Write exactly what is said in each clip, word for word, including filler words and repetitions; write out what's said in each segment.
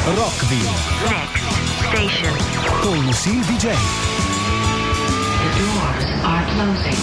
Rockville. Next station. Con Lucille D J. The doors are closing.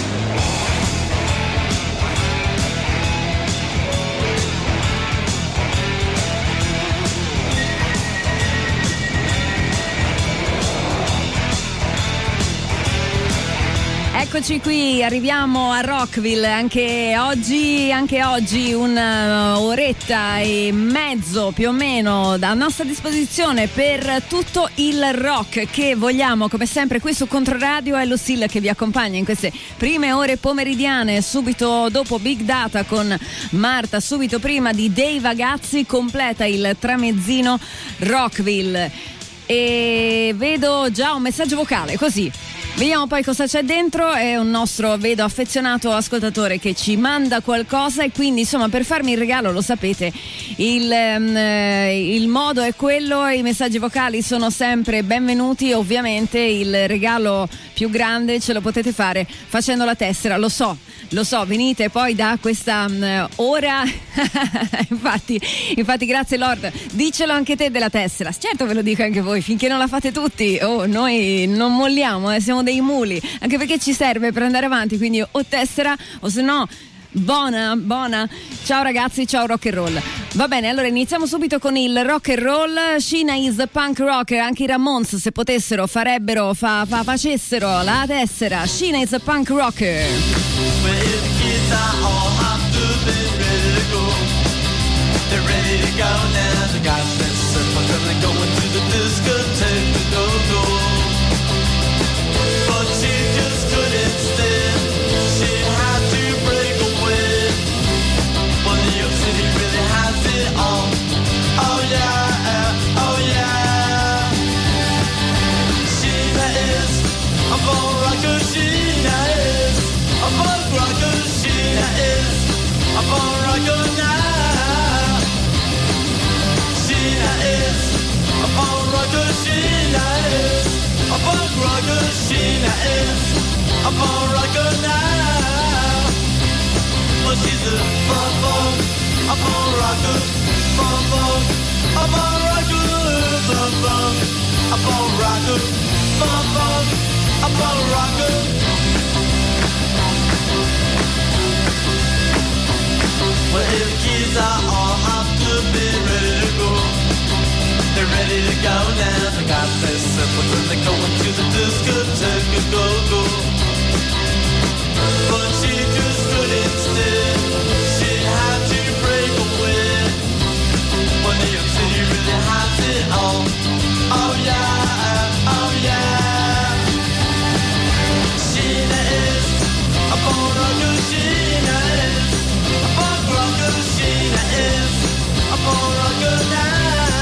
Eccoci qui, arriviamo a Rockville anche oggi, anche oggi un'oretta e mezzo più o meno a nostra disposizione per tutto il rock che vogliamo, come sempre qui su Controradio. È Lucille che vi accompagna in queste prime ore pomeridiane, subito dopo Big Data con Marta, subito prima di Dave Agazzi, completa il tramezzino Rockville. E vedo già un messaggio vocale, così vediamo poi cosa c'è dentro. È un nostro, vedo, affezionato ascoltatore che ci manda qualcosa, e quindi insomma per farmi il regalo, lo sapete, il, um, il modo è quello, i messaggi vocali sono sempre benvenuti. Ovviamente il regalo più grande ce lo potete fare facendo la tessera, lo so, lo so, venite poi da questa um, ora infatti, infatti grazie Lord, dicelo anche te della tessera. Certo, ve lo dico anche voi, finché non la fate tutti, oh, noi non molliamo, eh, siamo dei muli, anche perché ci serve per andare avanti, quindi o tessera o se no buona, buona. Ciao ragazzi, ciao rock and roll. Va bene, allora iniziamo subito con il rock and roll. Sheena is a punk rocker. Anche i Ramones, se potessero, farebbero, fa, fa, facessero la tessera. Sheena is a punk rocker. But she just couldn't stand. She had to break away. But New York City really has it all. Oh yeah, oh yeah. Sheena is a bone rocker. Sheena is a bone rocker. Sheena is a bone rocker now. Sheena is a bone rocker. Sheena is a bone rocker. Sheena is a bone rocker now. But she's a bone bone, a bone rocker, bone bone, a bone rocker, bone bone, a bone rocker, bone bone, a bone rocker. Well, if the kids are all have to be ready to go. They're ready to go now. They got this simple when they're going to the discotheque and go go. But she just couldn't stay. She had to break away. But New York City really has it all. Oh yeah, oh yeah. Sheena is a bone rocker. Sheena is a bone rocker. Sheena is a bone rocker now.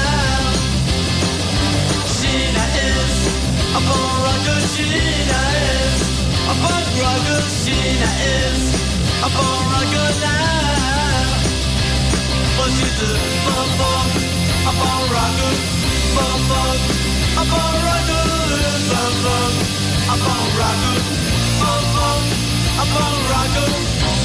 Sheena is a bone rocker. Sheena is a bone rocker. Sheena is a bone rocker now. But she's a bone bone, a bone rocker, bone bone, a bone rocker, bone bone, a bone rocker, bone bone, a bone rocker.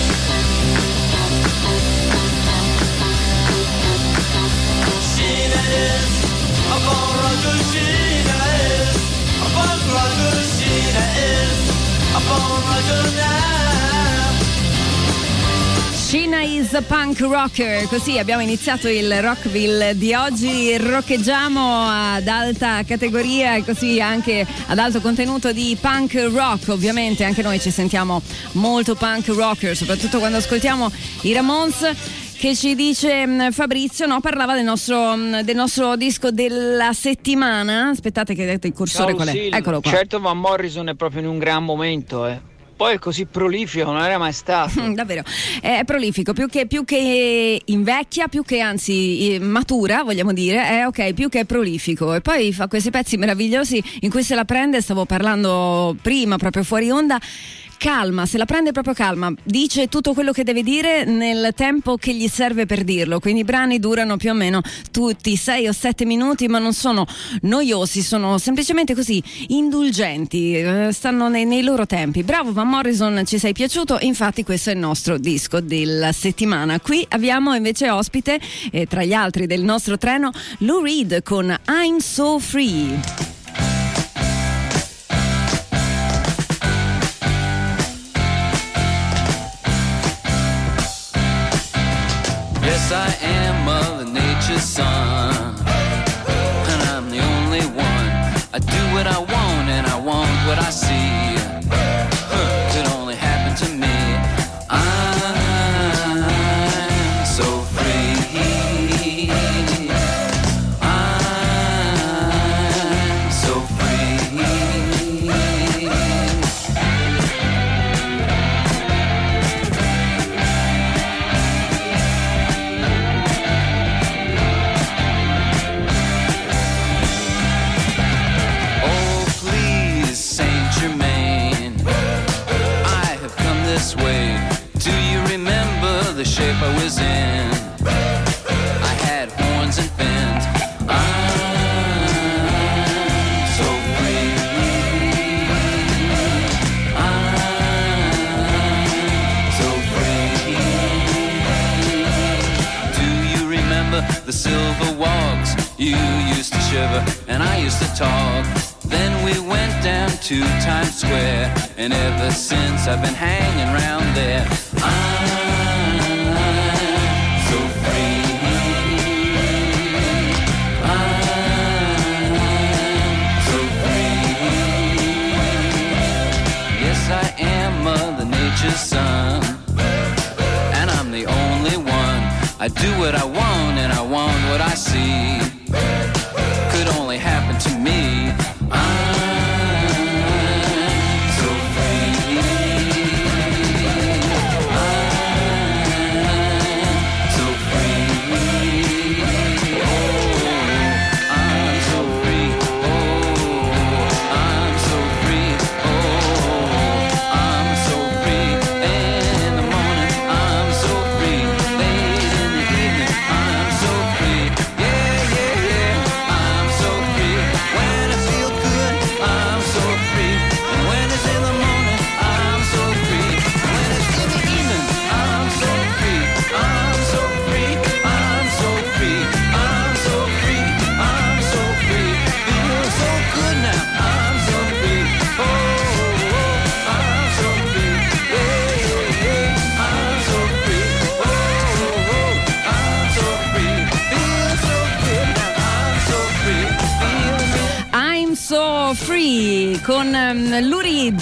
Sheena is a bone rocker. Sheena is a bone rocker. Sheena is a bone rocker now. Sheena is a punk rocker. Così abbiamo iniziato il Rockville di oggi. Roccheggiamo ad alta categoria e così anche ad alto contenuto di punk rock. Ovviamente anche noi ci sentiamo molto punk rocker, soprattutto quando ascoltiamo i Ramones. Che ci dice Fabrizio, no, parlava del nostro, del nostro disco della settimana. Aspettate che detto il cursore. Ciao, qual è? Lucille. Eccolo qua. Certo, Van Morrison è proprio in un gran momento, eh. Poi è così prolifico, non era mai stato. Davvero, è prolifico, più che, più che invecchia, più che anzi matura, vogliamo dire, è ok, più che prolifico. E poi fa questi pezzi meravigliosi in cui se la prende, stavo parlando prima proprio fuori onda, calma, se la prende proprio calma, dice tutto quello che deve dire nel tempo che gli serve per dirlo, quindi i brani durano più o meno tutti sei o sette minuti, ma non sono noiosi, sono semplicemente così indulgenti, eh, stanno nei, nei loro tempi. Bravo Van Morrison, ci sei piaciuto, infatti questo è il nostro disco della settimana. Qui abbiamo invece ospite, eh, tra gli altri del nostro treno, Lou Reed con I'm So Free. Yes, I am Mother Nature's son, and I'm the only one. I do what I want, and I want what I see. Huh, could only happen to me. I'm so free. I'm so free. Way. Do you remember the shape I was in? I had horns and fins. I'm so free. I'm so free. Do you remember the silver walks? You used to shiver and I used to talk. Then we went down to Times Square, and ever since I've been hanging around there. I'm so free. I'm so free. Yes, I am Mother Nature's son, and I'm the only one. I do what I want, and I want what I see. Could only happen to me. Free con um, Lou Reed.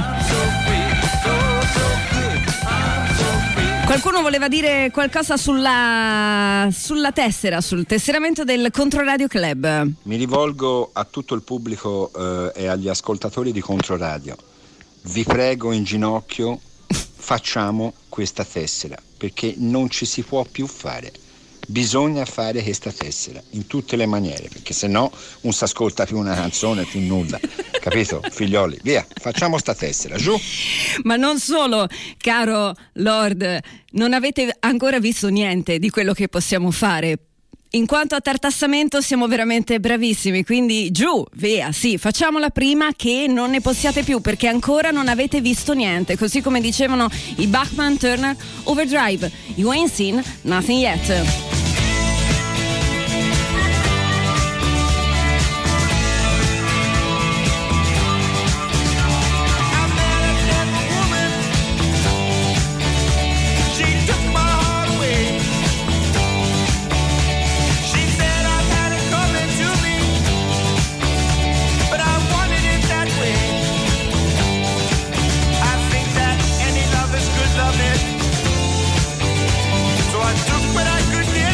Qualcuno voleva dire qualcosa sulla, sulla tessera, sul tesseramento del Controradio Club. Mi rivolgo a tutto il pubblico eh, e agli ascoltatori di Controradio. Vi prego in ginocchio, facciamo questa tessera, perché non ci si può più fare. Bisogna fare questa tessera in tutte le maniere, perché se no non si ascolta più una canzone, più nulla, capito? Figlioli, via, facciamo sta tessera, giù. Ma non solo, caro Lord, non avete ancora visto niente di quello che possiamo fare. In quanto a tartassamento siamo veramente bravissimi, quindi giù, via, sì, facciamola prima che non ne possiate più, perché ancora non avete visto niente, così come dicevano i Bachman Turner Overdrive. You ain't seen nothing yet. So I took what I could get.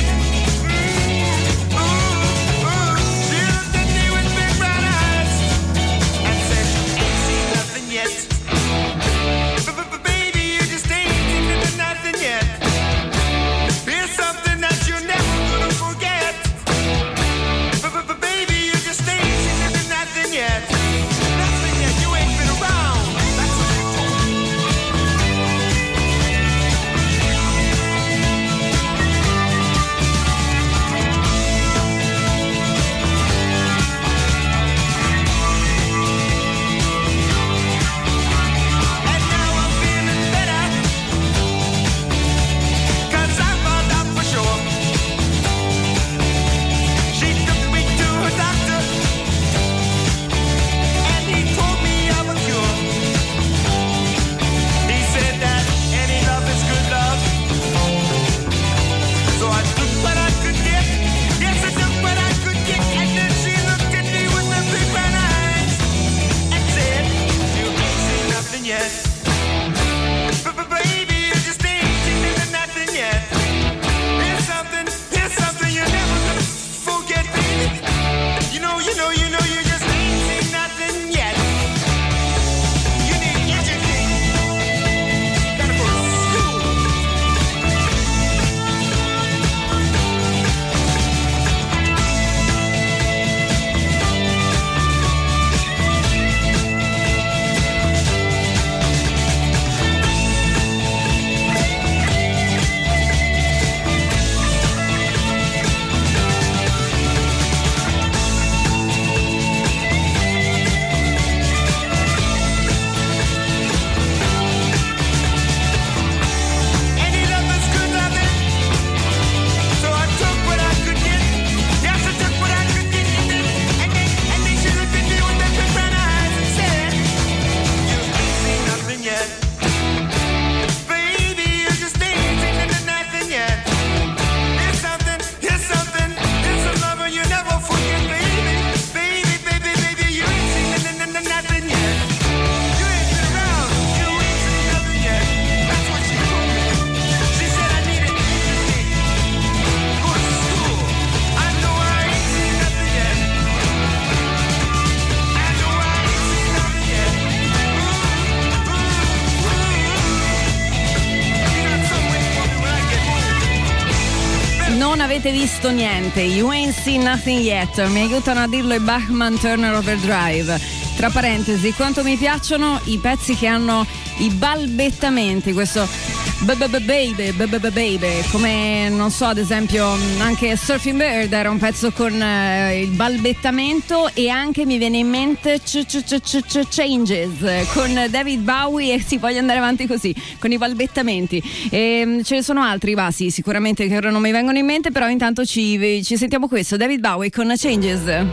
avete visto niente, you ain't seen nothing yet, mi aiutano a dirlo i Bachman Turner Overdrive. Tra parentesi, quanto mi piacciono i pezzi che hanno i balbettamenti, questo baby, baby, come non so, ad esempio anche Surfing Bird era un pezzo con uh, il balbettamento, e anche mi viene in mente Changes con David Bowie, e si voglio andare avanti così con i balbettamenti, e ce ne sono altri, va sì, sicuramente che ora non mi vengono in mente, però intanto ci, ci sentiamo questo, David Bowie con Changes.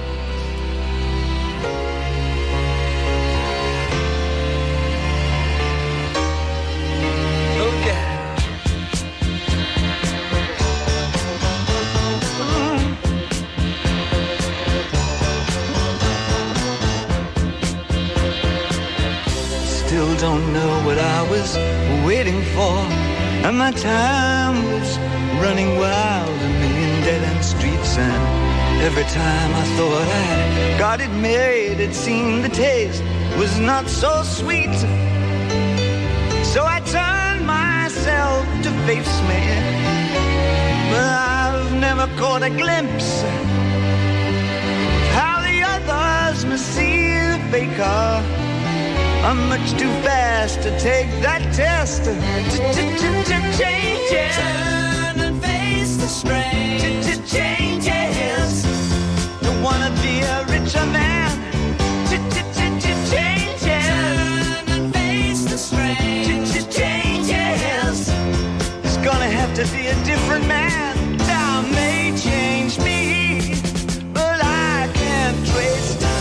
Don't know what I was waiting for, and my time was running wild, a million dead-end streets, and every time I thought I got it made, it seemed the taste was not so sweet. So I turned myself to face me, but I've never caught a glimpse of how the others must see the faker. I'm much too fast to take that test. Changes. Turn and face the strain. Changes. Don't wanna be a richer man. Changes. Turn and face the strain. Changes. It's gonna have to be a different man. Time may change me, but I can't trace time.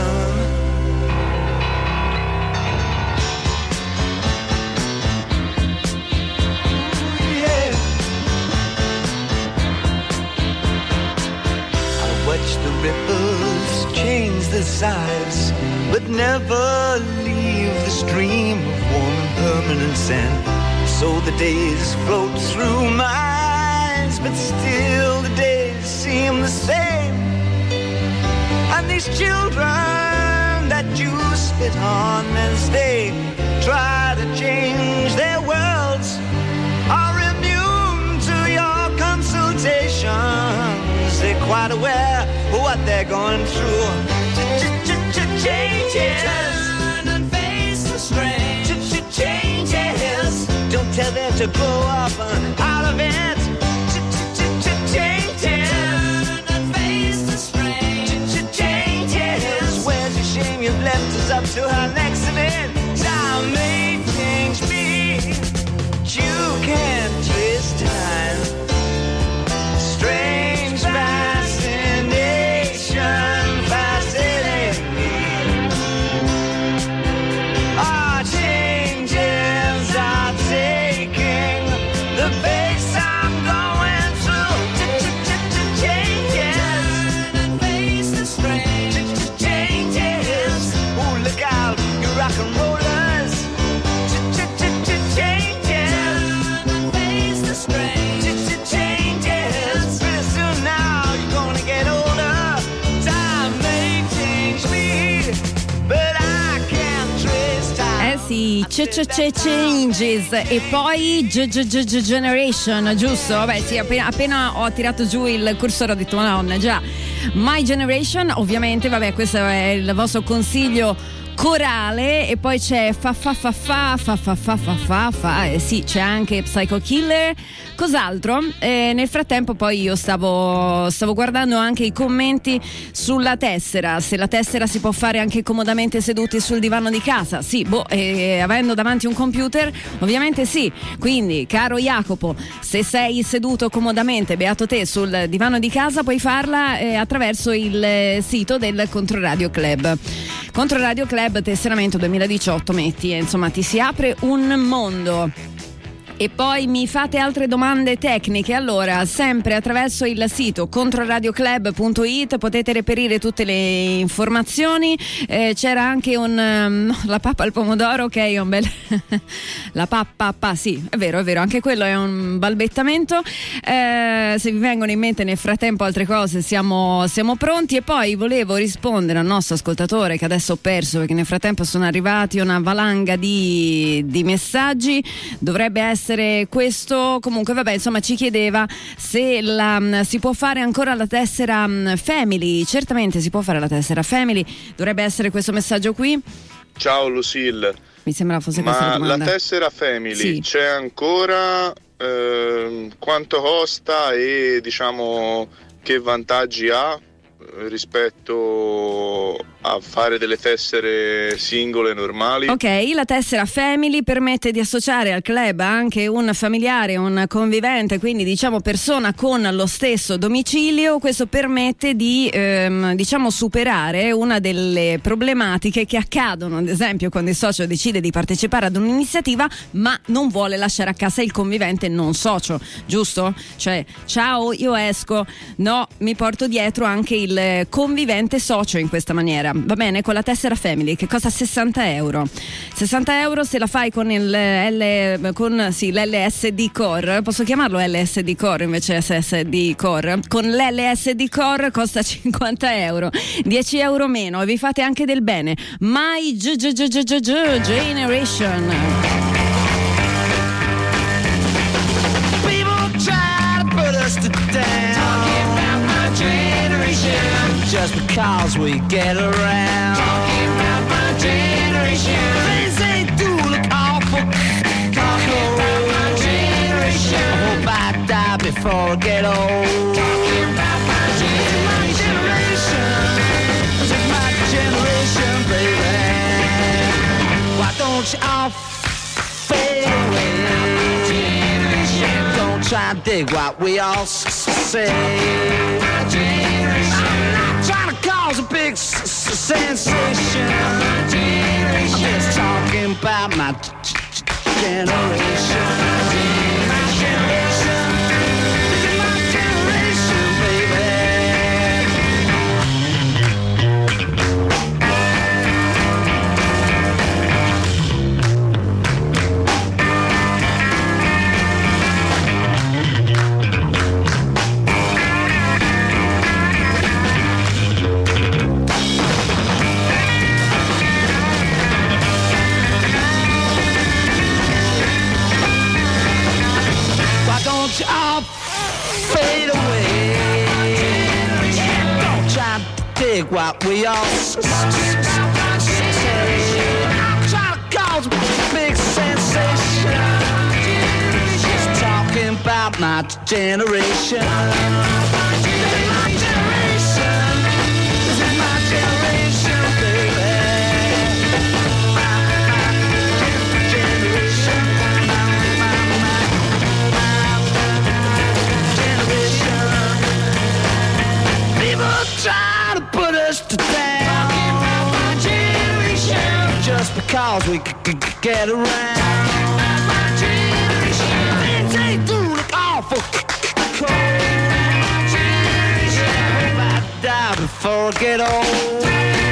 Watch the ripples change their size, but never leave the stream of warm and permanent sand. So the days float through my eyes, but still the days seem the same. And these children that you spit on as they try to change their worlds are immune to your consultation. They're quite aware of what they're going through. Changes. Turn and face the strain. Changes. Don't tell them to grow up out of it. Changes. Turn and face the strain. Changes. Where's your shame? You've left us up to our next event. Time may change me, but you can't twist time. Strange fascination, fascinating me. Our changes are taking the pace I'm going through. Changes. Turn and face the strange. Changes. Oh, look out, you rock and rollers. Changes. Turn and face the strange. Sì, Changes e poi Generation, giusto? Vabbè, sì, appena, appena ho tirato giù il cursore ho detto madonna, già. My Generation, ovviamente, vabbè, questo è il vostro consiglio corale, e poi c'è fa fa fa fa fa fa fa fa fa fa eh, sì, c'è anche Psycho Killer. Cos'altro? Eh, nel frattempo poi io stavo stavo guardando anche i commenti sulla tessera, se la tessera si può fare anche comodamente seduti sul divano di casa. Sì, boh, eh, avendo davanti un computer ovviamente sì. Quindi, caro Jacopo, se sei seduto comodamente, beato te, sul divano di casa, puoi farla eh, attraverso il eh, sito del Controradio Club. Controradio Club tesseramento duemiladiciotto, metti, eh, insomma ti si apre un mondo. E poi mi fate altre domande tecniche, allora sempre attraverso il sito controradioclub punto it potete reperire tutte le informazioni. Eh, c'era anche un um, la pappa al pomodoro, ok, è un bel la pappa, pa, sì, è vero, è vero, anche quello è un balbettamento. Eh, se vi vengono in mente nel frattempo altre cose siamo, siamo pronti. E poi volevo rispondere al nostro ascoltatore che adesso ho perso, perché nel frattempo sono arrivati una valanga di, di messaggi. Dovrebbe essere essere questo. Comunque vabbè, insomma, ci chiedeva se la, si può fare ancora la tessera Family. Certamente si può fare la tessera Family, dovrebbe essere questo messaggio qui. Ciao Lucille, mi sembra fosse questa la ma domanda. la tessera Family Sì. c'è ancora? Eh, quanto costa e diciamo che vantaggi ha rispetto a fare delle tessere singole normali? Ok, la tessera Family permette di associare al club anche un familiare, un convivente, quindi diciamo persona con lo stesso domicilio. Questo permette di ehm, diciamo superare una delle problematiche che accadono, ad esempio quando il socio decide di partecipare ad un'iniziativa ma non vuole lasciare a casa il convivente non socio, giusto? Cioè, ciao, io esco, no, mi porto dietro anche il convivente socio in questa maniera. Va bene, con la tessera Family che costa sessanta euro. sessanta euro se la fai con il L, con sì, l'L S D Core. Posso chiamarlo L S D Core invece S S D Core? Con l'L S D Core costa cinquanta euro, dieci euro meno e vi fate anche del bene. My G G G G G G Generation. People try to put us to down. Talking about my generation. Just because we get around. Talking about my generation. Things they do look awful. Talking about my generation. I hope I die before I get old. Talking about my generation. This is my generation, baby. Why don't you all fade away? Don't try to dig what we all say. I'm not trying to cause a big s- s- sensation. I'm just talking about my g- g- generation. My generation. This is my generation, baby. Don't you all fade away? Don't try to dig what we all say. I'm trying to cause a big sensation. Just talking about my generation. This is my generation. This is my generation, baby. My, my generation. Try to put us to down. Talking about my generation. Just because we c- c- get around. Talking about my generation. Things they do look awful c- c- cold. My generation. I hope I die before I get old.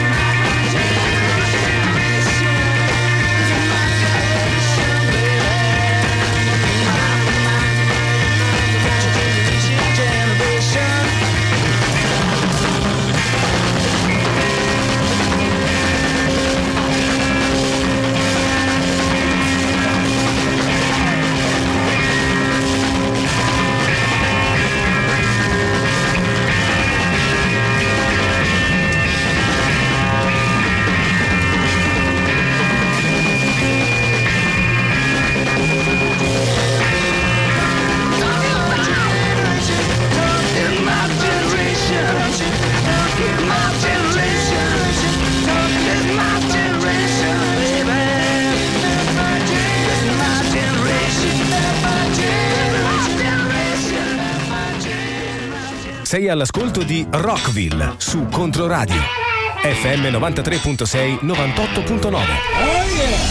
Sei all'ascolto di Rockville su Controradio F M novantatré virgola sei, novantotto virgola nove. Oh yeah!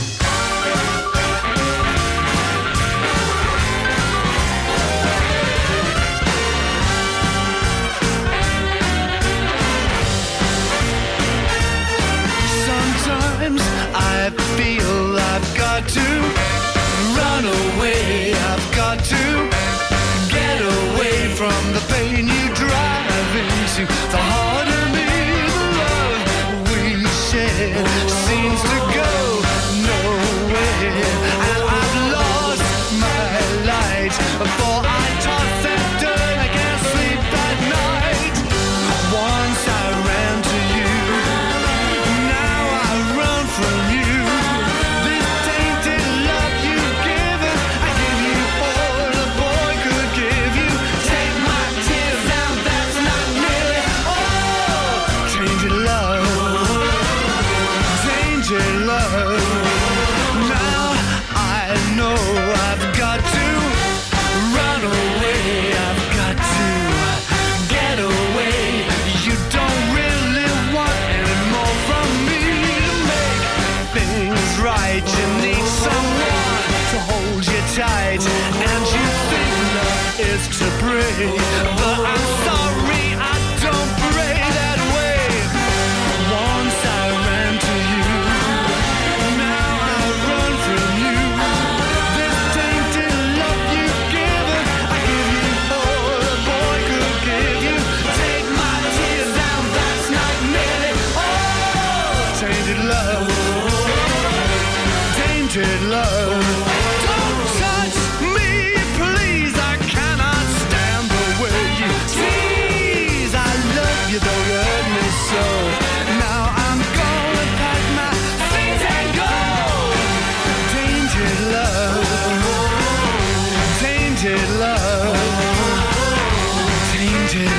Sometimes I feel I've got to run away, I've got to get away from the pain you drive into. The heart of me, the love we share seems to go nowhere, and I've lost pray, but I'm sorry I don't pray that way. Once I ran to you, now I run from you. This tainted love you've given, I give you all a boy could give you. Take my tears down, that's not merely oh, tainted love, tainted love. Don't touch me, please, I cannot stand the way you tease. I love you, though you hurt me so. Now I'm gonna pack my things and go. Tainted love, tainted love, tainted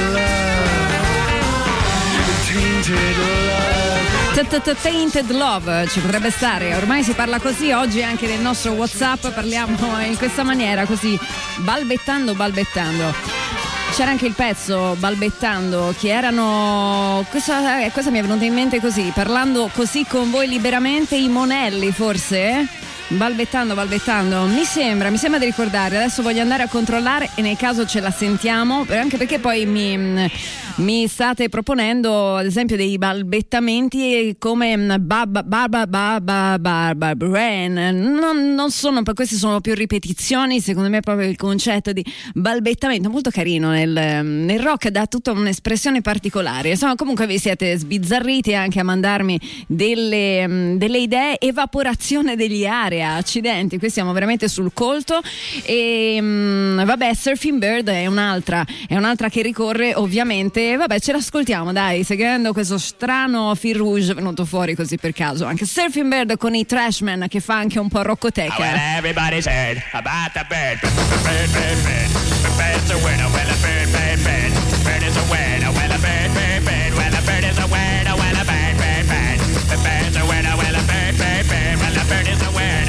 love, tainted love. Tainted Love ci potrebbe stare, ormai si parla così oggi anche nel nostro WhatsApp, parliamo in questa maniera così, balbettando balbettando. C'era anche il pezzo balbettando che erano, cosa, eh, cosa mi è venuta in mente così, parlando così con voi liberamente, i Monelli forse? Balbettando, balbettando, mi sembra, mi sembra di ricordare, adesso voglio andare a controllare e nel caso ce la sentiamo, anche perché poi mi, mi state proponendo ad esempio dei balbettamenti come Baba Baba Baba Baba Brain, non, non sono, queste sono più ripetizioni, secondo me proprio il concetto di balbettamento molto carino nel, nel rock, dà tutta un'espressione particolare, insomma comunque vi siete sbizzarriti anche a mandarmi delle, delle idee, evaporazione degli aria. Accidenti, qui siamo veramente sul colto e mh, vabbè, Surfing Bird è un'altra è un'altra che ricorre ovviamente, vabbè ce l'ascoltiamo dai, seguendo questo strano fil rouge venuto fuori così per caso, anche Surfing Bird con i Trashmen che fa anche un po' roccoteca. Well, everybody's heard about the bird, bird, bird, bird, bird, the bird's a winner, well a bird, bird, bird, bird is a winner, well a bird, bird, bird, well a bird is a winner, well a bird, bird, bird, the bird's a winner, well a bird, bird, bird, well a bird is a winner.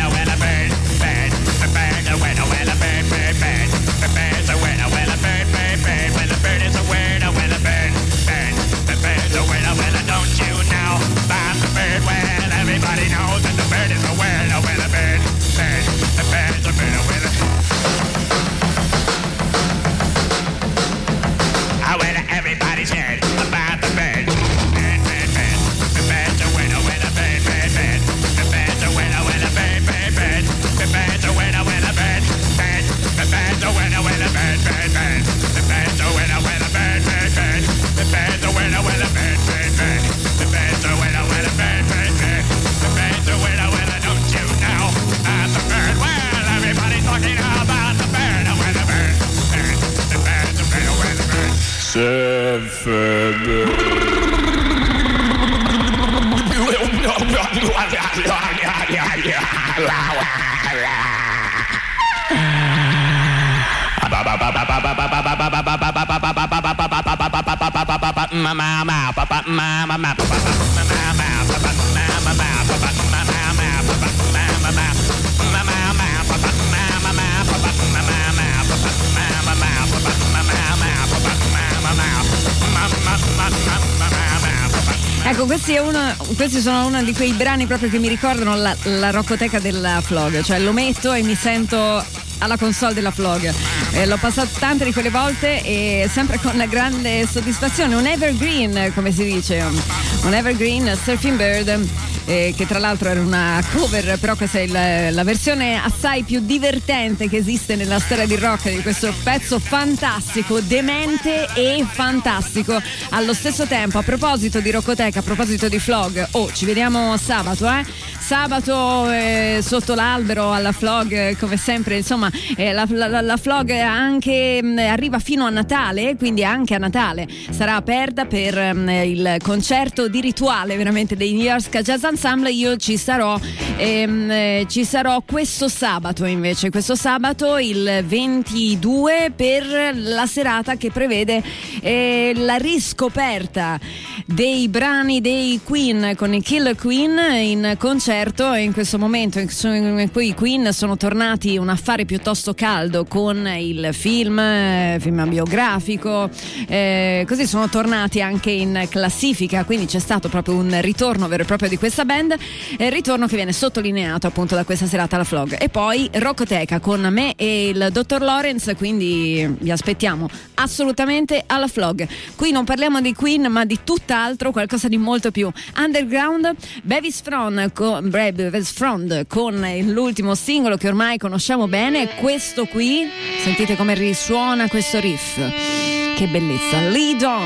Ecco, questi, è uno, questi sono uno di quei brani proprio che mi ricordano la, la roccoteca della Flog, cioè lo metto e mi sento alla console della Flog. Eh, l'ho passato tante di quelle volte e sempre con grande soddisfazione. Un evergreen, come si dice, un evergreen, Surfing Bird, eh, che tra l'altro era una cover, però questa è il, la versione assai più divertente che esiste nella storia di rock di questo pezzo fantastico, demente e fantastico allo stesso tempo. A proposito di roccoteca, a proposito di Flog, oh, ci vediamo sabato, eh? Sabato eh, sotto l'albero alla Flog, eh, come sempre, insomma, eh, la, la, la Flog anche mh, arriva fino a Natale, quindi anche a Natale sarà aperta per mh, il concerto di rituale veramente dei New York Jazz Ensemble. Io ci sarò ehm, eh, ci sarò questo sabato, invece questo sabato il ventidue, per la serata che prevede eh, la riscoperta dei brani dei Queen con i Killer Queen in concerto. In questo momento in cui i Queen sono tornati un affare piuttosto caldo con il film, eh, film biografico, eh, così sono tornati anche in classifica, quindi c'è stato proprio un ritorno vero e proprio di questa stessa band, eh, ritorno che viene sottolineato appunto da questa serata alla Flog. E poi Rockoteca con me e il dottor Lawrence, quindi vi aspettiamo assolutamente alla Flog. Qui non parliamo di Queen ma di tutt'altro, qualcosa di molto più underground. Bevis Frond con, Bevis Frond con l'ultimo singolo che ormai conosciamo bene, questo qui, sentite come risuona questo riff, che bellezza. Lead On.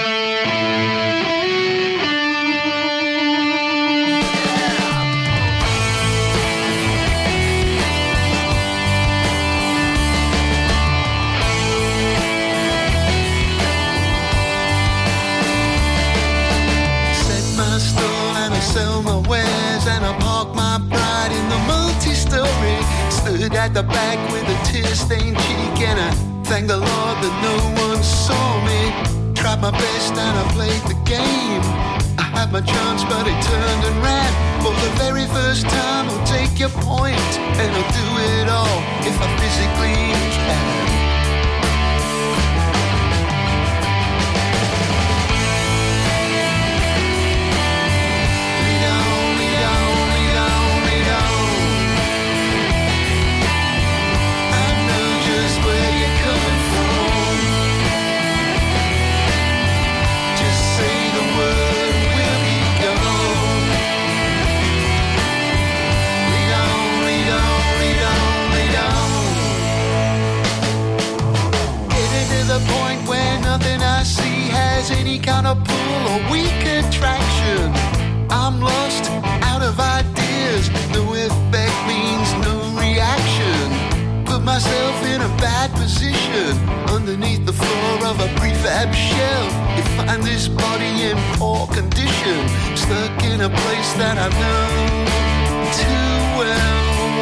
Sell my wares and I park my pride in the multi-story. Stood at the back with a tear-stained cheek and I thank the Lord that no one saw me. Tried my best and I played the game. I had my chance but it turned and ran. For the very first time I'll take your point and I'll do it all if I physically can. Any kind of pull or weak attraction. I'm lost, out of ideas. No effect means no reaction. Put myself in a bad position underneath the floor of a prefab shell. You find this body in poor condition, stuck in a place that I know too well.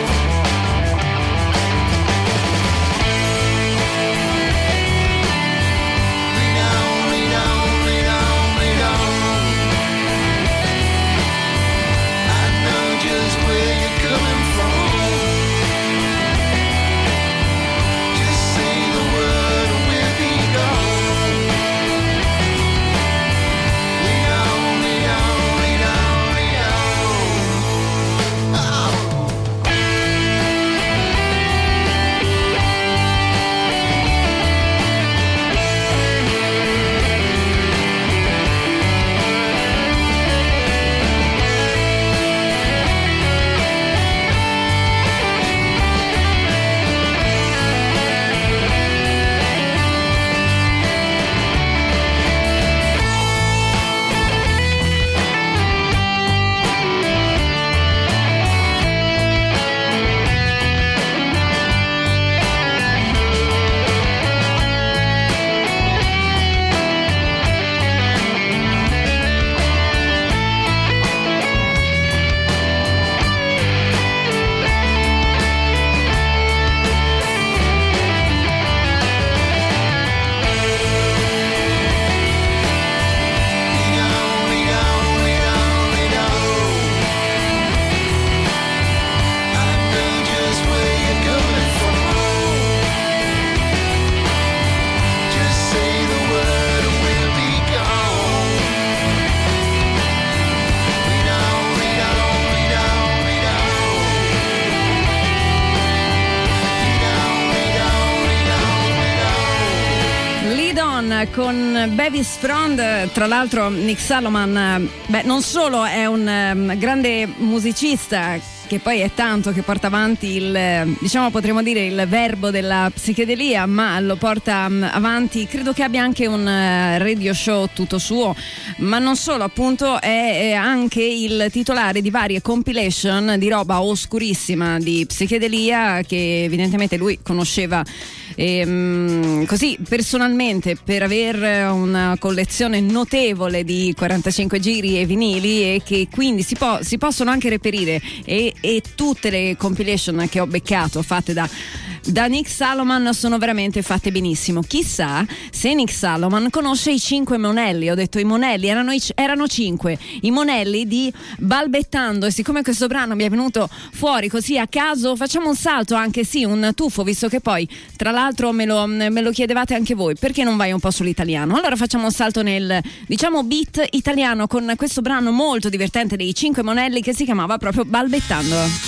Con Bevis Frond. Tra l'altro Nick Salomon, beh, non solo è un um, grande musicista, che poi è tanto che porta avanti il, diciamo, potremmo dire il verbo della psichedelia, ma lo porta um, avanti, credo che abbia anche un uh, radio show tutto suo, ma non solo, appunto è, è anche il titolare di varie compilation di roba oscurissima di psichedelia che evidentemente lui conosceva ehm, così personalmente, per aver una collezione notevole di quarantacinque giri e vinili, e che quindi si, po- si possono anche reperire, e, e tutte le compilation che ho beccato fatte da da Nick Salomon sono veramente fatte benissimo. Chissà se Nick Salomon conosce i cinque monelli. Ho detto i monelli, erano, i, erano cinque i monelli di Balbettando, e siccome questo brano mi è venuto fuori così a caso, facciamo un salto, anche sì, un tuffo, visto che poi tra l'altro me lo, me lo chiedevate anche voi, perché non vai un po' sull'italiano? Allora facciamo un salto nel, diciamo, beat italiano con questo brano molto divertente dei cinque monelli che si chiamava proprio Balbettando.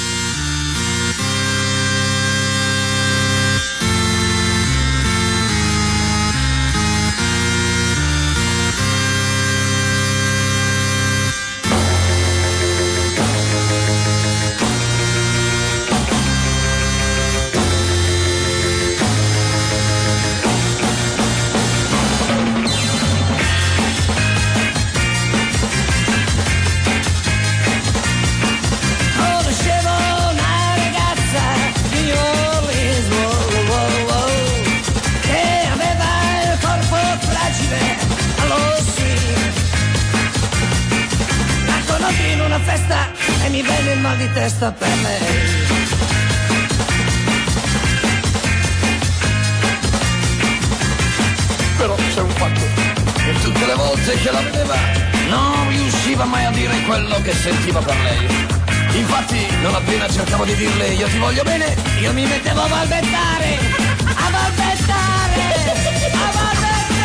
E mi venne il mal di testa per lei. Però c'è un fatto, che tutte le volte che la vedeva non riusciva mai a dire quello che sentiva per lei. Infatti non appena cercavo di dirle io ti voglio bene, io mi mettevo a balbettare, a balbettare, a balbettare.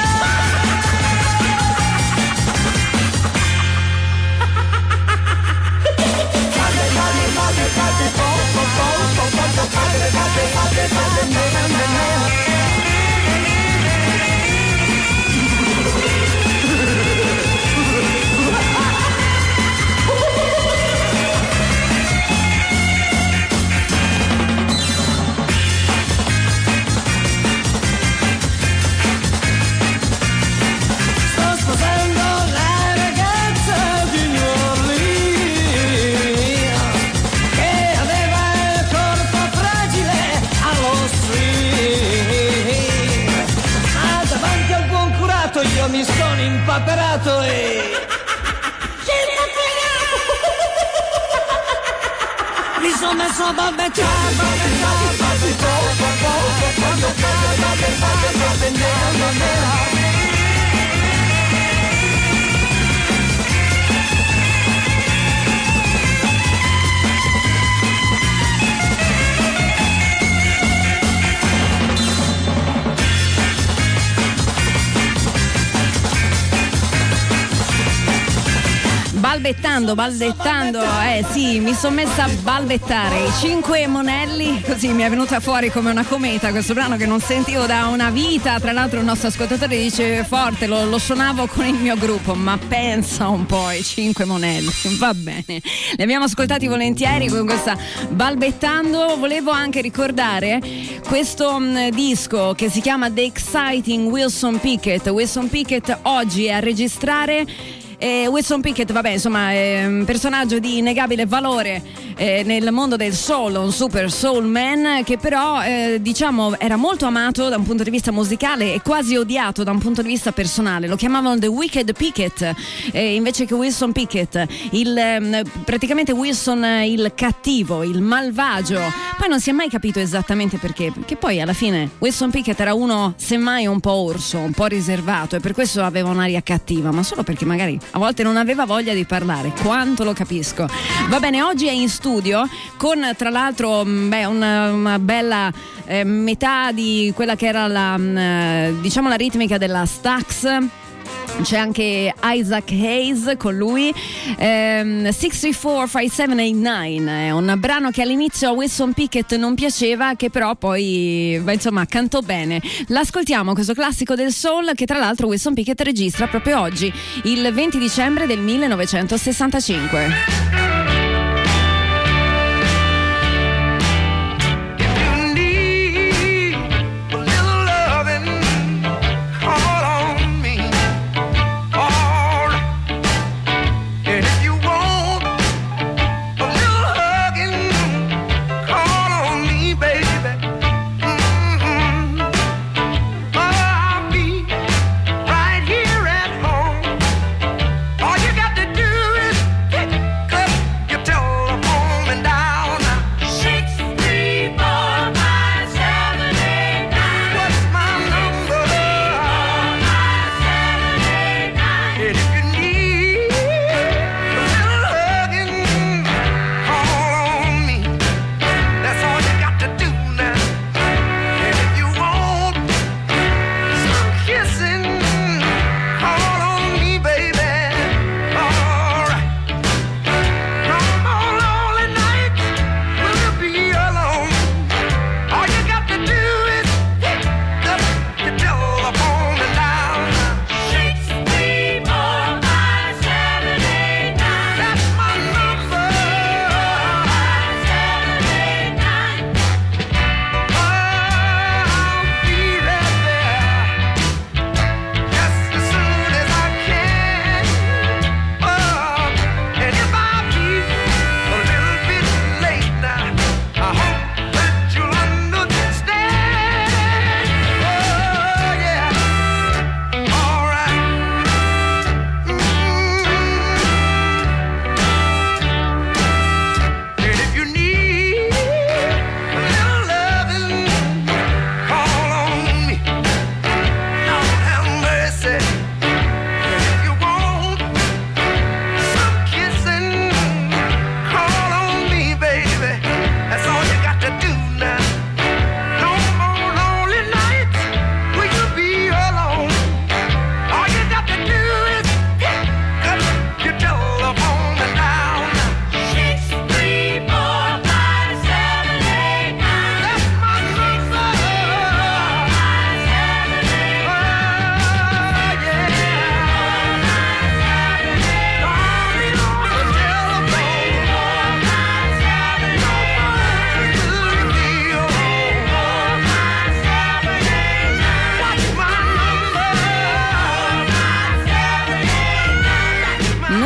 Sto sposando la ragazza di New Orleans che aveva il corpo fragile allo swing, ma davanti al buon curato io mi sono impaperato e mi sono messo a balbettare. Balbettando, balbettando, eh sì, mi sono messa a balbettare. I cinque monelli, così mi è venuta fuori come una cometa questo brano che non sentivo da una vita. Tra l'altro il nostro ascoltatore dice forte, lo, lo suonavo con il mio gruppo, ma pensa un po', i cinque monelli, va bene. Li abbiamo ascoltati volentieri con questa Balbettando. Volevo anche ricordare questo mh, disco che si chiama The Exciting Wilson Pickett. Wilson Pickett oggi è a registrare. E Wilson Pickett, vabbè, insomma, è un personaggio di innegabile valore eh, nel mondo del soul, un super soul man che però eh, diciamo era molto amato da un punto di vista musicale e quasi odiato da un punto di vista personale. Lo chiamavano The Wicked Pickett eh, invece che Wilson Pickett, il, eh, praticamente Wilson il cattivo, il malvagio. Poi non si è mai capito esattamente perché, perché poi alla fine Wilson Pickett era uno semmai un po' orso, un po' riservato, e per questo aveva un'aria cattiva, ma solo perché magari a volte non aveva voglia di parlare. Quanto lo capisco. Va bene, oggi è in studio con tra l'altro beh, una, una bella eh, metà di quella che era la eh, diciamo la ritmica della Stax. C'è anche Isaac Hayes con lui. ehm, sei quattro cinque sette otto nove è un brano che all'inizio a Wilson Pickett non piaceva, che però poi beh, insomma cantò bene. L'ascoltiamo, questo classico del soul che tra l'altro Wilson Pickett registra proprio oggi, il venti dicembre del millenovecentosessantacinque. Right here at home, all you got to do is pick up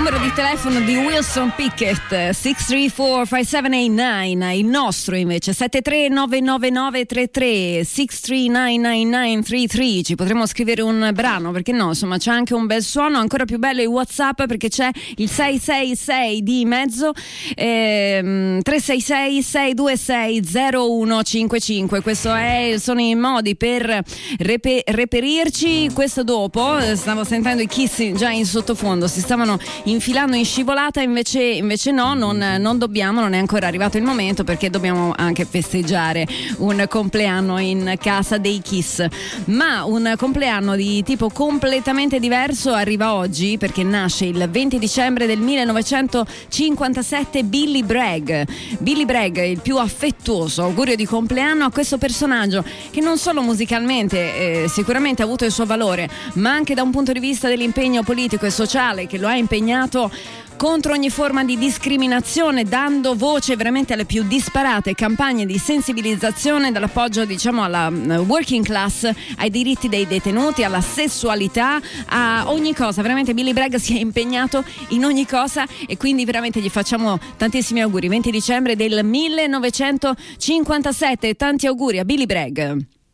numero di telefono di Wilson Pickett, sei tre quattro cinque sette otto nove, il nostro invece sette tre nove nove nove tre tre, sei tre nove nove nove tre tre. Ci potremmo scrivere un brano, perché no, insomma c'è anche un bel suono, ancora più bello il WhatsApp, perché c'è il sei sei sei di mezzo, ehm, tre sei sei sei due sei zero uno cinque cinque. Questo è, sono i modi per repe, reperirci. Questo dopo, stavo sentendo i Kiss già in sottofondo, si stavano infilando in scivolata, invece, invece no, non, non dobbiamo, non è ancora arrivato il momento, perché dobbiamo anche festeggiare un compleanno in casa dei Kiss. Ma un compleanno di tipo completamente diverso arriva oggi, perché nasce il venti dicembre del millenovecentocinquantasette Billy Bragg. Billy Bragg, il più affettuoso augurio di compleanno a questo personaggio che non solo musicalmente eh, sicuramente ha avuto il suo valore, ma anche da un punto di vista dell'impegno politico e sociale, che lo ha impegnato contro ogni forma di discriminazione, dando voce veramente alle più disparate campagne di sensibilizzazione, dall'appoggio, diciamo, alla working class, ai diritti dei detenuti, alla sessualità, a ogni cosa. Veramente Billy Bragg si è impegnato in ogni cosa, e quindi veramente gli facciamo tantissimi auguri. venti dicembre del millenovecentocinquantasette, tanti auguri a Billy Bragg.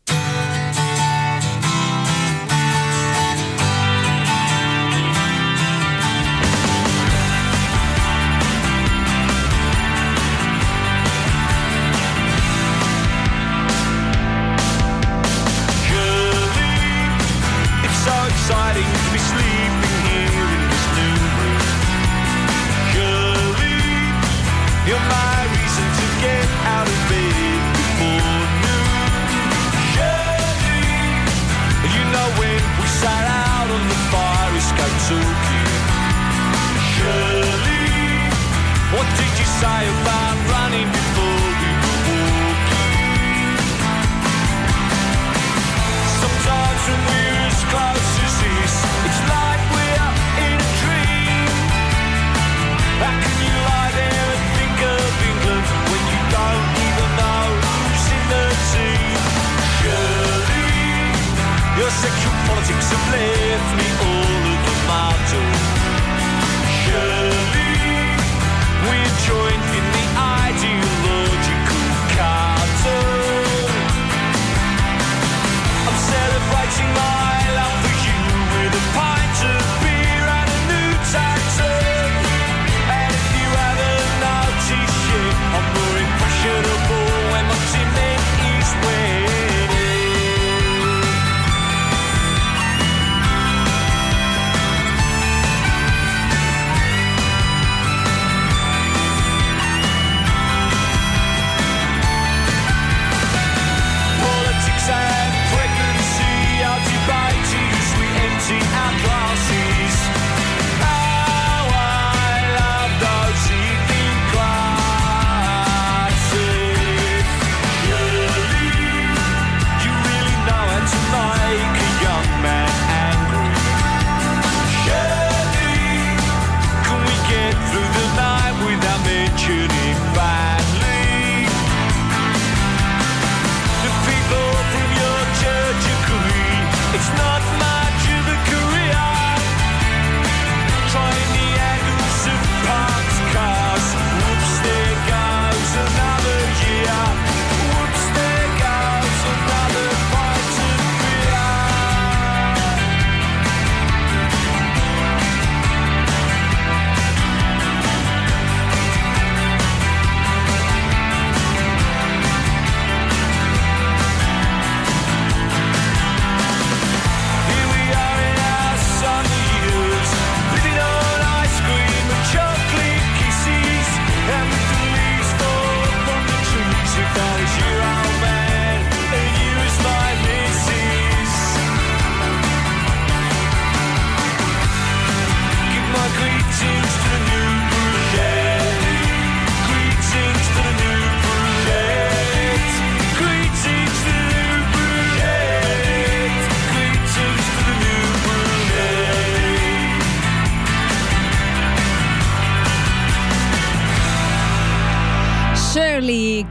Exciting to be sleeping here in this new room. Surely you're my reason to get out of bed before noon. Surely you know when we sat out on the fire escape talking. Surely what did you say about running before we were walking? Sometimes when we're as close as this, it's like we're in a dream. How can you lie there and think of England when you don't even know who's in the team? Surely your sexual politics have left me all of the martyr. Surely we're joined in the ideological cartoon. I'm celebrating my love for you.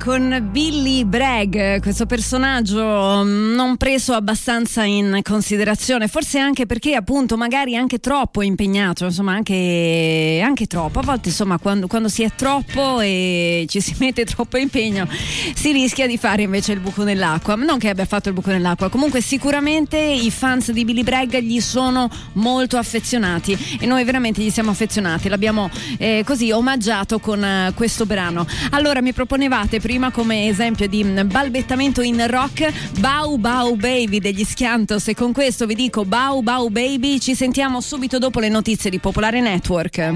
con Billy Bragg, questo personaggio non preso abbastanza in considerazione, forse anche perché appunto magari anche troppo impegnato, insomma anche, anche troppo, a volte insomma quando, quando si è troppo e ci si mette troppo impegno si rischia di fare invece il buco nell'acqua, non che abbia fatto il buco nell'acqua, comunque sicuramente i fans di Billy Bragg gli sono molto affezionati e noi veramente gli siamo affezionati, l'abbiamo eh, così omaggiato con uh, questo brano. Allora mi proponevate prima come esempio di balbettamento in rock Bau Bau Baby degli Schiantos, e con questo vi dico Bau Bau Baby, ci sentiamo subito dopo le notizie di Popolare Network.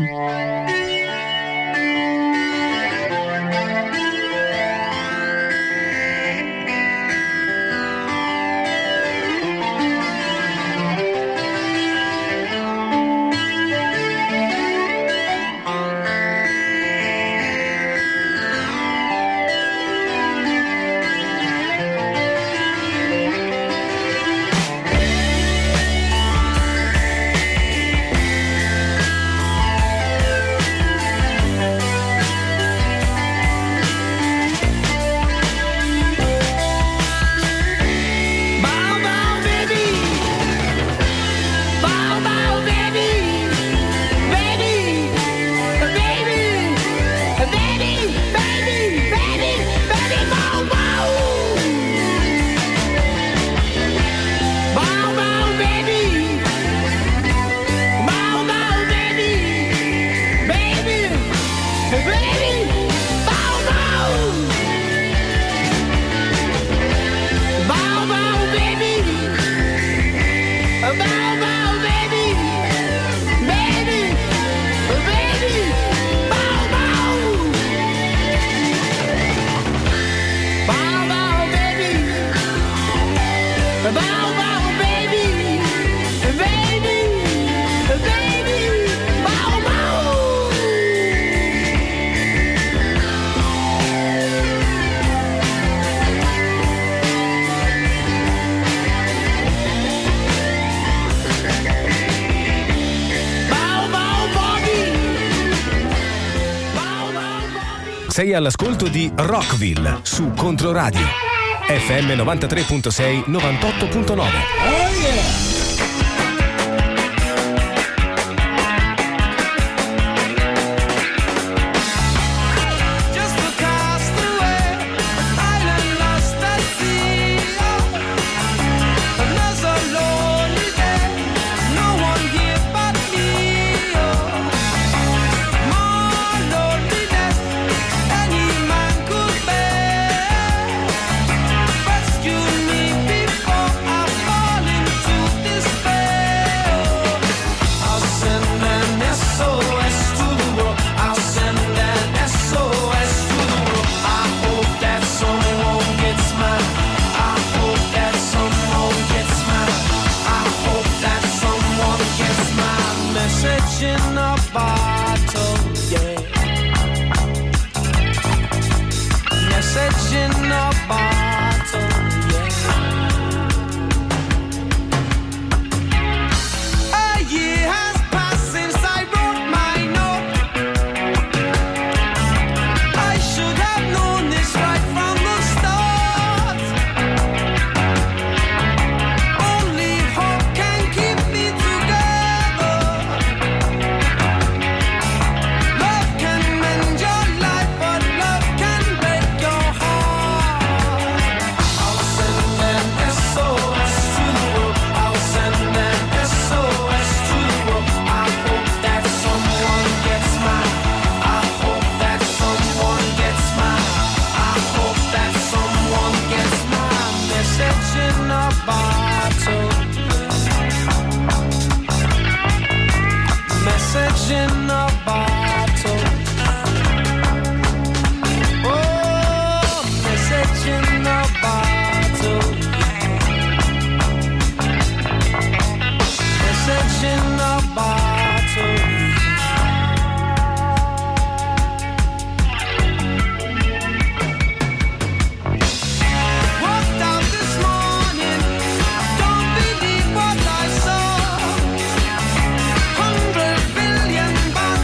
Sei all'ascolto di Rockville su Controradio F M novantatré virgola sei novantotto virgola nove. Oh yeah! Hundred billion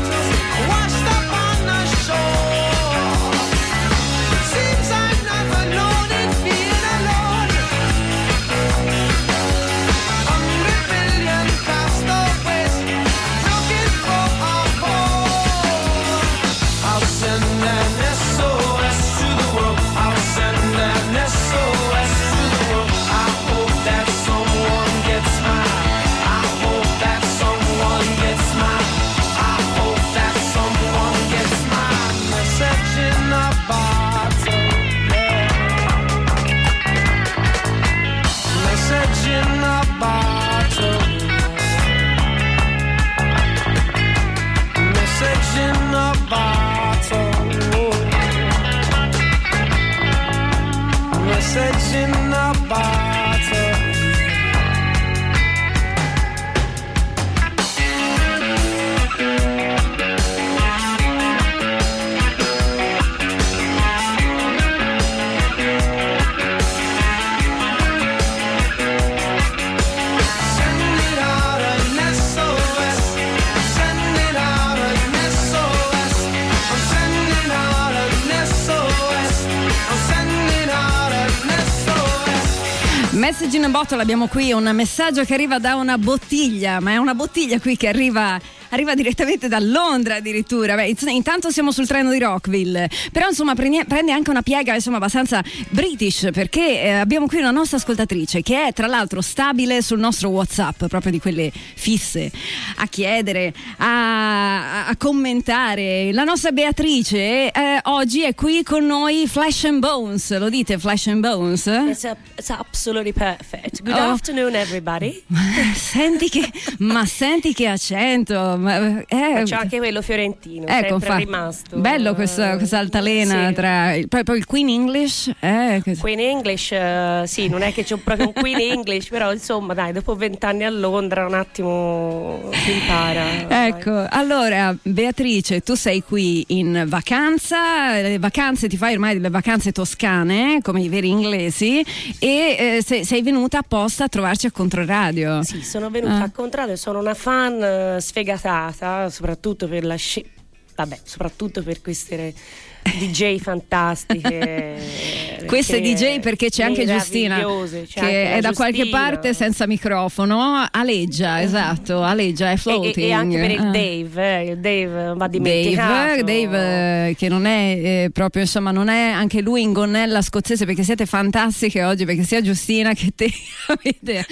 Message in a bottle, abbiamo qui un messaggio che arriva da una bottiglia, ma è una bottiglia qui che arriva arriva direttamente da Londra addirittura. Beh, intanto siamo sul treno di Rockville, però insomma prende anche una piega insomma abbastanza british, perché eh, abbiamo qui una nostra ascoltatrice che è tra l'altro stabile sul nostro WhatsApp, proprio di quelle fisse, a chiedere, a, a commentare. La nostra Beatrice eh, oggi è qui con noi. Flesh and Bones, lo dite Flesh and Bones? It's, a, it's absolutely perfect. Good Oh. afternoon everybody. Senti che, ma senti che accento. Ma, eh, C'è anche quello fiorentino, ecco, sempre fa- rimasto. bello questa, questa altalena, Sì. tra il, poi, poi il Queen English. Eh, che- Queen English, eh, sì, non è che c'è proprio un Queen English, però insomma dai, dopo vent'anni a Londra un attimo si impara. Ecco, allora Beatrice, tu sei qui in vacanza, le vacanze ti fai ormai delle vacanze toscane, come i veri inglesi, e eh, sei, sei venuta apposta a trovarci a Controradio. Sì, sono venuta Ah. a contrario, sono una fan eh, sfegatata, soprattutto per la sci- vabbè, soprattutto per queste D J fantastiche. Queste che- D J, perché c'è anche Giustina meravigliose, c'è anche che la è da qualche Giustina. parte senza microfono, aleggia, esatto, aleggia, è E, floating. e- e anche per il Ah. Dave, eh, il Dave non va dimenticato. Dave, Dave eh, che non è eh, proprio, insomma, non è anche lui in gonnella scozzese, perché siete fantastiche oggi, perché sia Giustina che te avete.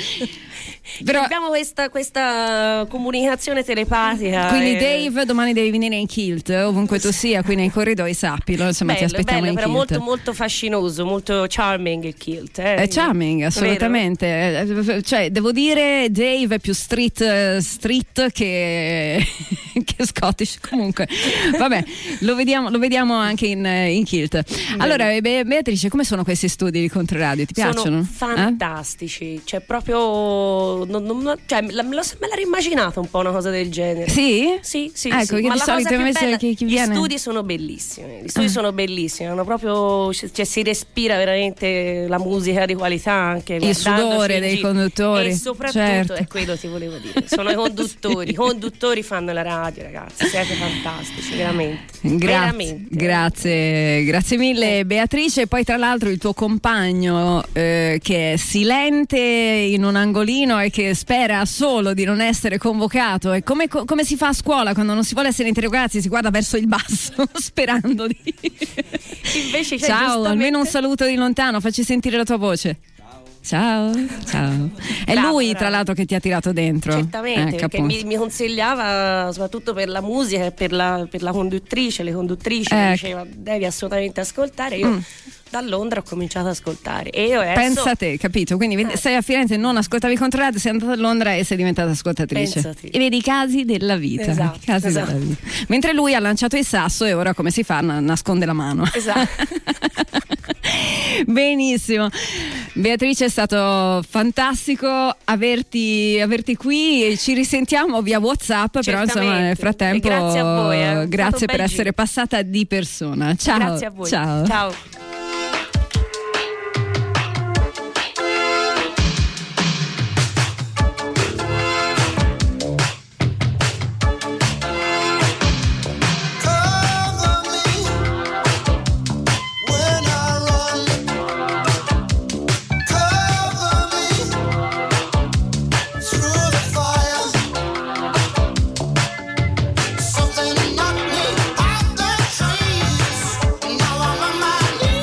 Però, abbiamo questa, questa comunicazione telepatica. quindi e- Dave domani devi venire in kilt, ovunque tu sia, qui nei corridoi sappilo, insomma, ti bello, aspettiamo bello, in però kilt. molto molto fascinoso, molto charming il kilt. Eh. È charming, Vero? assolutamente. Eh, Cioè, devo dire, Dave è più street, eh, street che, che Scottish. Comunque, vabbè, lo vediamo, lo vediamo anche in, eh, in kilt. Allora, Be- Beatrice, come sono questi studi di Controradio? Ti piacciono? Sono fantastici, cioè proprio non, non- cioè, me, la- me lo- me l'ero immaginata un po' una cosa del genere. Sì? Sì, sì, Ecco, sì. che Ma di la solito cosa più invece bella, chi- chi gli viene- studi sono bellissimi, gli studi Ah. sono bellissimi, hanno proprio, cioè, si respira veramente la musica di qualità anche Il guardandoci sudore in dei giro. conduttori, e soprattutto certo. è quello ti volevo dire, sono i conduttori, i conduttori fanno la radio, ragazzi, siete fantastici, veramente. Grazie, veramente. grazie, grazie mille Beatrice. E poi tra l'altro il tuo compagno eh, che è silente in un angolino e che spera solo di non essere convocato. E come, co- come si fa a scuola quando non si vuole essere interrogati, si guarda verso il basso sperando di... Invece, cioè, Ciao, giustamente- almeno un saluto di lontano, facci sentire la tua voce. Ciao, ciao. È Bravo, lui bravo. tra l'altro che ti ha tirato dentro. Certamente, Ecco, perché appunto. mi, mi consigliava soprattutto per la musica e per la, per la conduttrice, le conduttrici, mi Ecco. diceva devi assolutamente ascoltare. Io Mm. da Londra ho cominciato ad ascoltare e io adesso Pensa a te, capito? Quindi vedi- sei a Firenze, non ascoltavi Controradio, sei andata a Londra e sei diventata ascoltatrice. Pensati. E vedi i casi della vita. Esatto, i casi esatto. della vita. Mentre lui ha lanciato il sasso e ora come si fa? Na- nasconde la mano. Esatto. Benissimo. Beatrice, è stato fantastico averti, averti qui e ci risentiamo via WhatsApp, però insomma nel Certamente. frattempo E grazie a voi, eh. È stato grazie un per bel essere giro. passata di persona. Ciao. Grazie a voi. Ciao. Ciao. Something knocked me out the trees. Now I'm on my knees.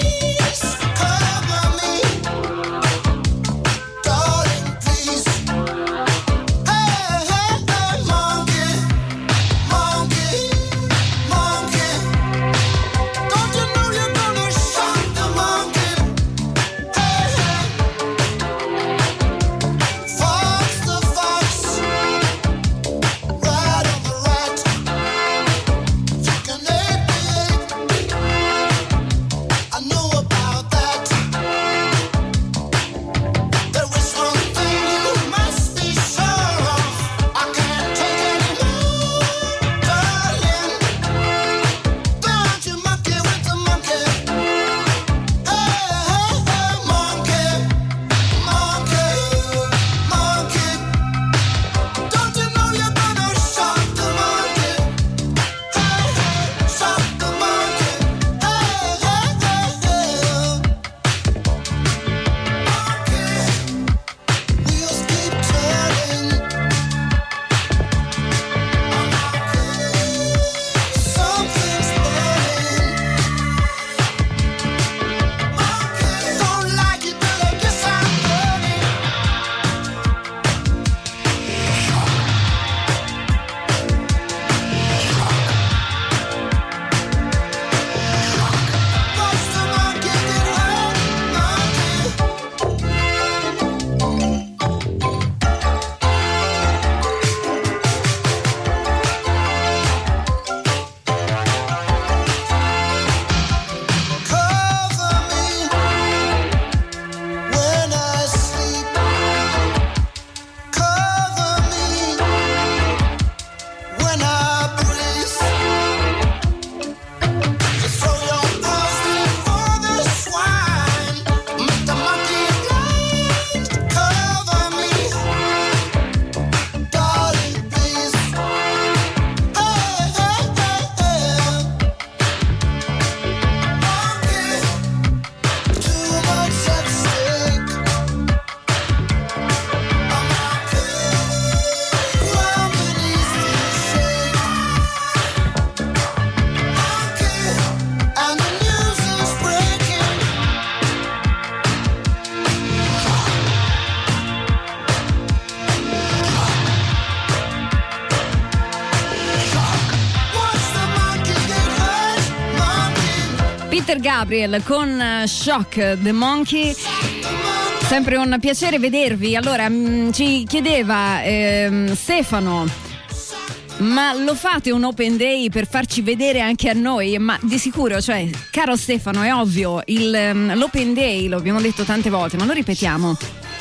Peter Gabriel con Shock the Monkey. Sempre un piacere vedervi. Allora, mh, ci chiedeva ehm, Stefano, ma lo fate un open day per farci vedere anche a noi? Ma di sicuro, cioè, caro Stefano, è ovvio, il, um, l'open day, lo abbiamo detto tante volte, ma lo ripetiamo.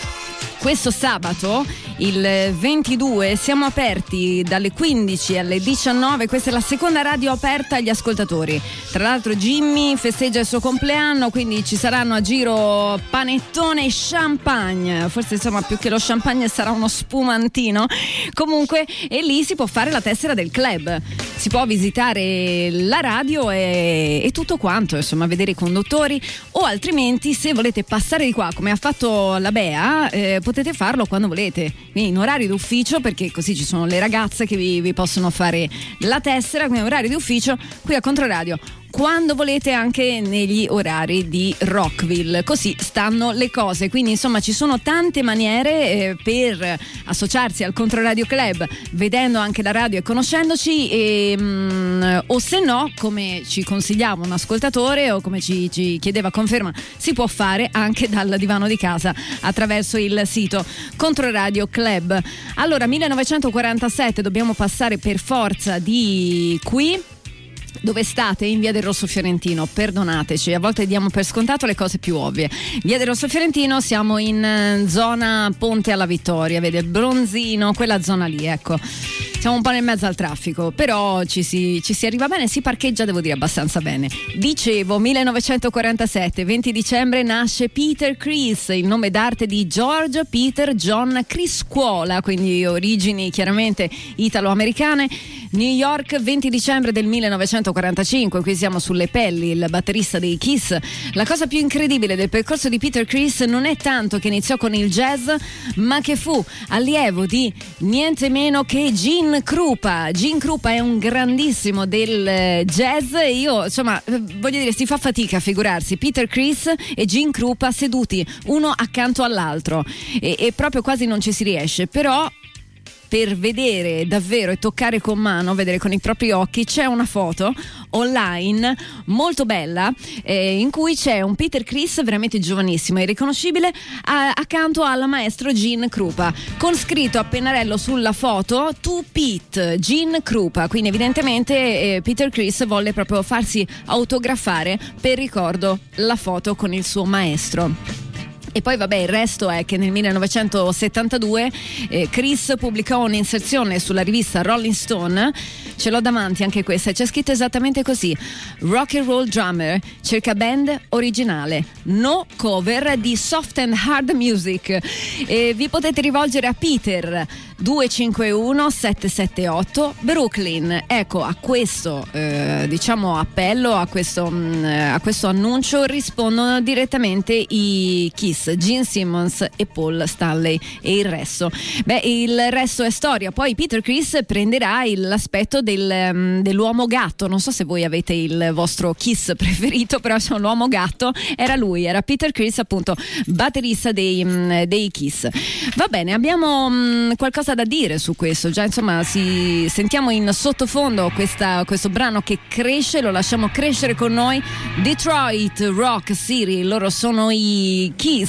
Questo sabato, il ventidue, siamo aperti dalle quindici alle diciannove. Questa è la seconda radio aperta agli ascoltatori. Tra l'altro Jimmy festeggia il suo compleanno, quindi ci saranno a giro panettone e champagne. Forse insomma più che lo champagne sarà uno spumantino. Comunque, e lì si può fare la tessera del club. Si può visitare la radio e, e tutto quanto, insomma, vedere i conduttori. O altrimenti, se volete passare di qua, come ha fatto la Bea, eh, potete farlo quando volete, quindi in orario d'ufficio, perché così ci sono le ragazze che vi, vi possono fare la tessera, quindi orario d'ufficio qui a Controradio, quando volete, anche negli orari di Rockville. Così stanno le cose. Quindi insomma ci sono tante maniere eh, per associarsi al Controradio Club, vedendo anche la radio e conoscendoci, e, mh, o se no, come ci consigliava un ascoltatore o come ci, ci chiedeva conferma, si può fare anche dal divano di casa attraverso il sito Controradio Club. Allora, millenovecentoquarantasette, dobbiamo passare per forza di qui. Dove state? In via del Rosso Fiorentino. Perdonateci, a volte diamo per scontato le cose più ovvie. Via del Rosso Fiorentino, siamo in zona Ponte alla Vittoria, vede, Bronzino, quella zona lì, ecco. Siamo un po' nel mezzo al traffico, però ci si, ci si arriva bene, si parcheggia, devo dire, abbastanza bene. Dicevo, millenovecentoquarantasette, venti dicembre, nasce Peter Criss, il nome d'arte di George Peter John Criscuola, quindi origini chiaramente italo-americane. New York, venti dicembre del millenovecentoquarantacinque, qui siamo sulle pelli, il batterista dei Kiss. La cosa più incredibile del percorso di Peter Criss non è tanto che iniziò con il jazz, ma che fu allievo di niente meno che Gene Krupa. Gene Krupa è un grandissimo del jazz e io, insomma, voglio dire, si fa fatica a figurarsi Peter Criss e Gene Krupa seduti uno accanto all'altro e, e proprio quasi non ci si riesce, però per vedere davvero e toccare con mano, vedere con i propri occhi, c'è una foto online molto bella eh, in cui c'è un Peter Criss veramente giovanissimo e riconoscibile a, accanto al maestro Gene Krupa, con scritto a pennarello sulla foto To Pete, Gene Krupa. Quindi evidentemente eh, Peter Criss volle proprio farsi autografare per ricordo la foto con il suo maestro. E poi vabbè, il resto è che nel millenovecentosettantadue eh, Criss pubblicò un'inserzione sulla rivista Rolling Stone, ce l'ho davanti anche questa, c'è scritto esattamente così: Rock and Roll Drummer, cerca band originale, no cover di soft and hard music. E vi potete rivolgere a Peter due cinque uno sette sette otto Brooklyn. Ecco, a questo eh, diciamo appello, a questo, mh, a questo annuncio rispondono direttamente i Kiss, Gene Simmons e Paul Stanley, e il resto, beh, il resto è storia. Poi Peter Criss prenderà il, l'aspetto del, um, dell'uomo gatto. Non so se voi avete il vostro Kiss preferito, però insomma, l'uomo gatto era lui, era Peter Criss, appunto batterista dei, um, dei Kiss. Va bene, abbiamo um, qualcosa da dire su questo, già insomma si, sentiamo in sottofondo questa, questo brano che cresce, lo lasciamo crescere con noi. Detroit Rock City, loro sono i Kiss.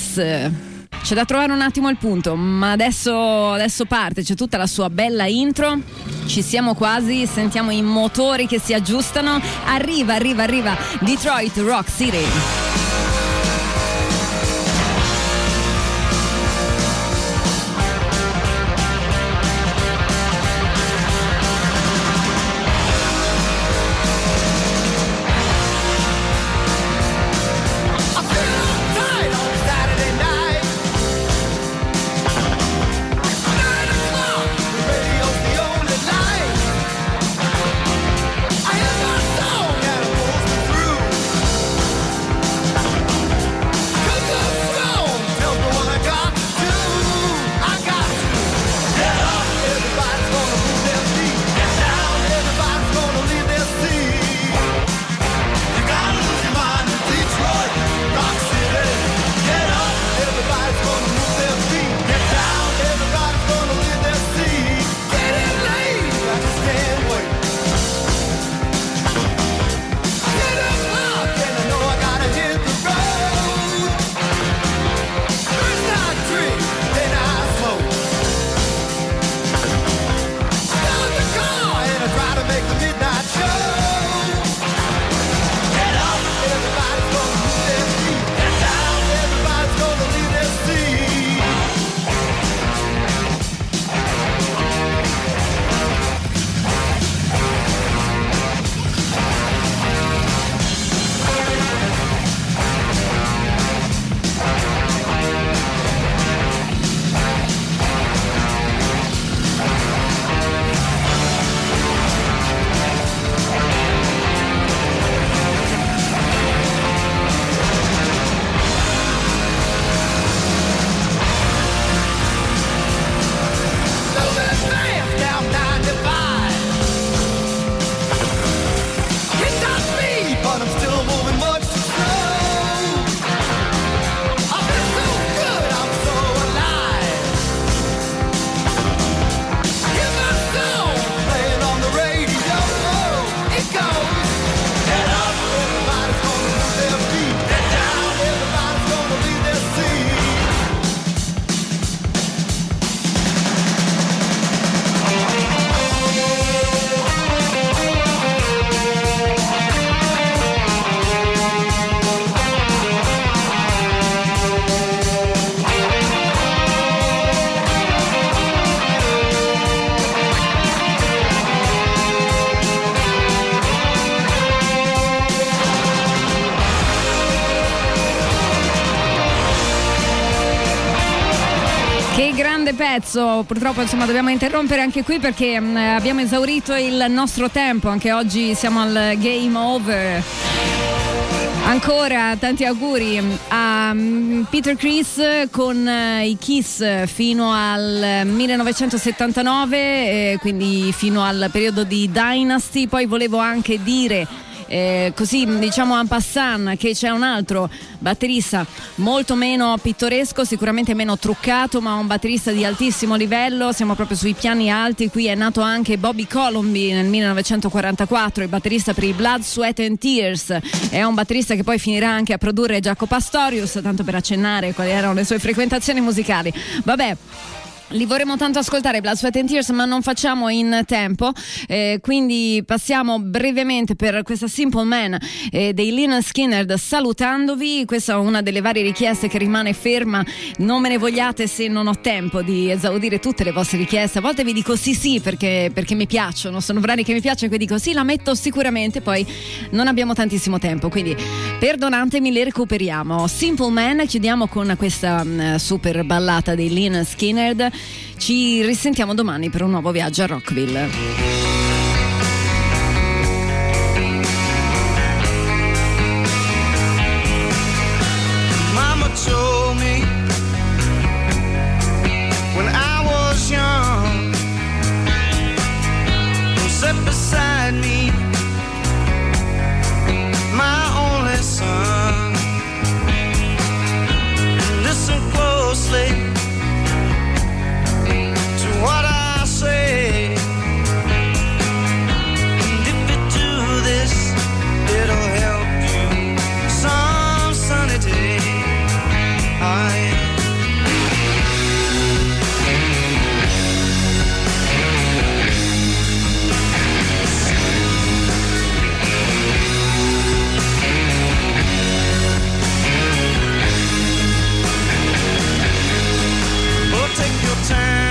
C'è da trovare un attimo il punto, ma adesso, adesso parte, c'è tutta la sua bella intro, ci siamo quasi, sentiamo i motori che si aggiustano, arriva, arriva, arriva Detroit Rock City. I hear my song and it pulls me through. Che grande pezzo, purtroppo insomma dobbiamo interrompere anche qui perché mh, abbiamo esaurito il nostro tempo, anche oggi siamo al game over. Ancora tanti auguri a um, Peter Criss con uh, i Kiss fino al millenovecentosettantanove, eh, quindi fino al periodo di Dynasty. Poi volevo anche dire Eh, così diciamo en passant che c'è un altro batterista molto meno pittoresco, sicuramente meno truccato, ma un batterista di altissimo livello. Siamo proprio sui piani alti. Qui è nato anche Bobby Colomby nel millenovecentoquarantaquattro, il batterista per i Blood, Sweat and Tears. È un batterista che poi finirà anche a produrre Jaco Pastorius, tanto per accennare quali erano le sue frequentazioni musicali. Vabbè, li vorremmo tanto ascoltare Blood, Sweat and Tears, ma non facciamo in tempo, eh, quindi passiamo brevemente per questa Simple Man eh, dei Lynyrd Skynyrd salutandovi. Questa è una delle varie richieste che rimane ferma. Non me ne vogliate se non ho tempo di esaudire tutte le vostre richieste. A volte vi dico sì sì perché, perché mi piacciono, sono brani che mi piacciono, quindi dico sì, la metto sicuramente, poi non abbiamo tantissimo tempo, quindi perdonatemi, le recuperiamo. Simple Man, chiudiamo con questa um, super ballata dei Lynyrd Skynyrd. Ci risentiamo domani per un nuovo viaggio a Rockville. Mama told me when I was young, sit beside me, my only son. Listen closely what I say, and if you do this, it'll help you some sunny day. I oh, take your time.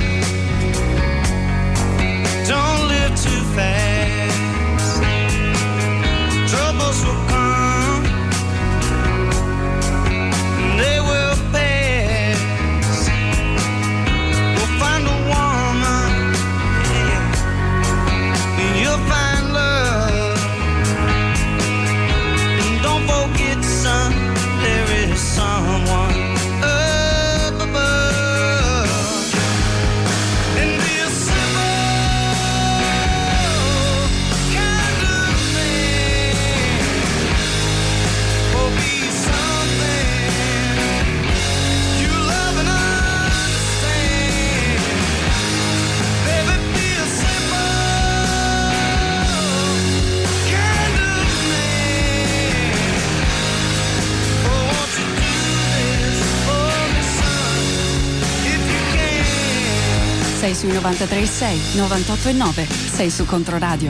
Don't live too fast. Troubles will come, they will pass. We'll find a woman, yeah. You'll find love. And don't forget, son, there is someone up above. And be a simple Sei sui novantatré e sei, novantotto e nove, sei su Controradio.